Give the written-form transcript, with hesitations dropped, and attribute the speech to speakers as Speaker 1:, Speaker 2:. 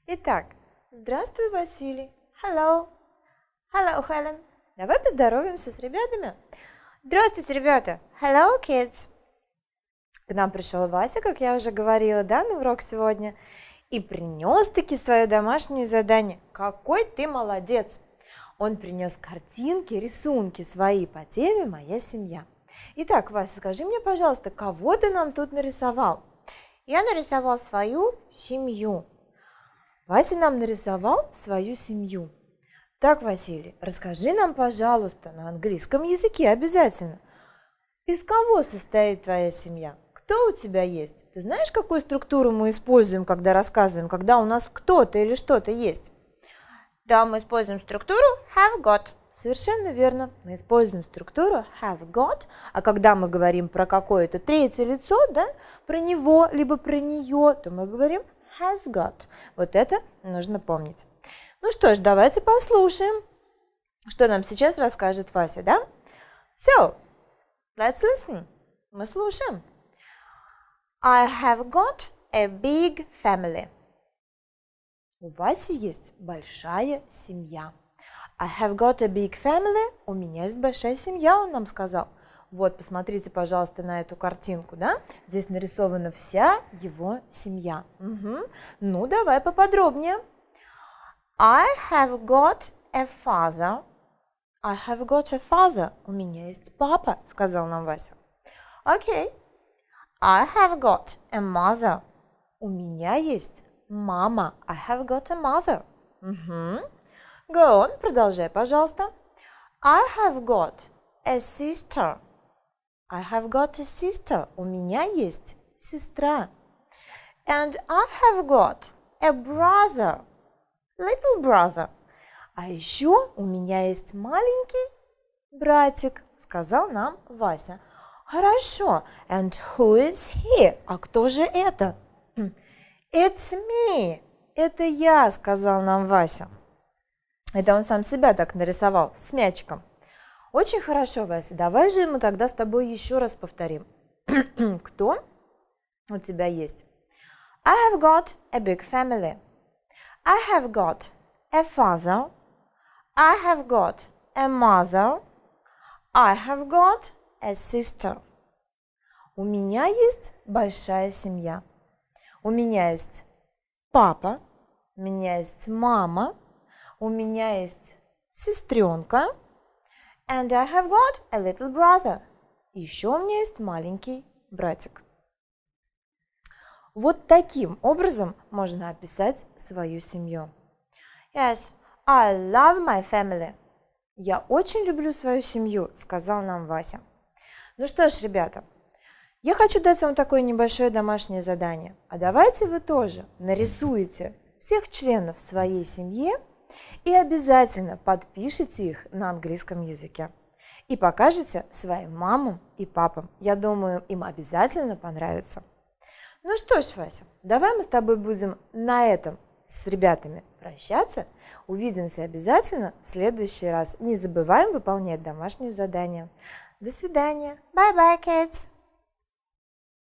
Speaker 1: Итак, здравствуй, Василий. Hello. Hello, Helen. Давай поздороваемся с ребятами.
Speaker 2: Здравствуйте, ребята. Hello, kids.
Speaker 1: К нам пришел Вася, как я уже говорила, да, на урок сегодня, и принес-таки свое домашнее задание. Какой ты молодец! Он принес картинки, рисунки свои по теме «Моя семья». Итак, Вася, скажи мне, пожалуйста, кого ты нам тут нарисовал?
Speaker 2: Я нарисовал свою семью.
Speaker 1: Вася нам нарисовал свою семью. Так, Василий, расскажи нам, пожалуйста, на английском языке обязательно, из кого состоит твоя семья? Кто у тебя есть? Ты знаешь, какую структуру мы используем, когда рассказываем, когда у нас кто-то или что-то есть?
Speaker 2: Да, мы используем структуру have got.
Speaker 1: Совершенно верно. Мы используем структуру have got, а когда мы говорим про какое-то третье лицо, да, про него, либо про нее, то мы говорим has got. Вот это нужно помнить. Ну что ж, давайте послушаем, что нам сейчас расскажет Вася, да? So, let's listen. Мы слушаем.
Speaker 2: I have got a big family.
Speaker 1: У Васи есть большая семья. I have got a big family. У меня есть большая семья, он нам сказал. Вот, посмотрите, пожалуйста, на эту картинку, да? Здесь нарисована вся его семья. Угу. Ну, давай поподробнее.
Speaker 2: I have got a father.
Speaker 1: I have got a father. У меня есть папа, сказал нам Вася.
Speaker 2: Окей. I have got a mother.
Speaker 1: У меня есть мама. I have got a mother. Угу. Go on, продолжай, пожалуйста.
Speaker 2: I have got a sister.
Speaker 1: I have got a sister. У меня есть сестра.
Speaker 2: And I have got a brother. Little brother.
Speaker 1: А еще у меня есть маленький братик, сказал нам Вася.
Speaker 2: Хорошо. And who is he?
Speaker 1: А кто же это?
Speaker 2: It's me.
Speaker 1: Это я, сказал нам Вася. Это он сам себя так нарисовал, с мячиком. Очень хорошо, Вася. Давай же мы тогда с тобой еще раз повторим. Кто у тебя есть?
Speaker 2: I have got a big family. I have got a father. I have got a mother. I have got a sister.
Speaker 1: У меня есть большая семья. У меня есть папа, у меня есть мама, у меня есть сестренка.
Speaker 2: And I have got a little brother.
Speaker 1: Еще у меня есть маленький братик. Вот таким образом можно описать свою семью.
Speaker 2: Yes, I love my family.
Speaker 1: Я очень люблю свою семью, сказал нам Вася. Ну что ж, ребята, я хочу дать вам такое небольшое домашнее задание. А давайте вы тоже нарисуете всех членов своей семьи и обязательно подпишите их на английском языке. И покажете своим мамам и папам. Я думаю, им обязательно понравится. Ну что ж, Вася, давай мы с тобой будем на этом с ребятами прощаться. Увидимся обязательно в следующий раз. Не забываем выполнять домашние задания. До свидания.
Speaker 2: Bye-bye, kids.